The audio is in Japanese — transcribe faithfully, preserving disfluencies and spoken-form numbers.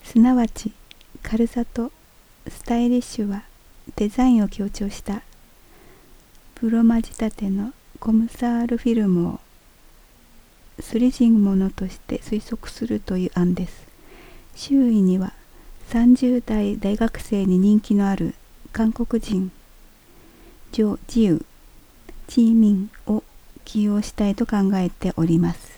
すなわち軽さとスタイリッシュはデザインを強調したプロマ仕立てのコムサールフィルムをスリジングものとして推測するという案です。周囲にはさんじゅう代大学生に人気のある韓国人ジョ・ジウ・チーミンを起用したいと考えております。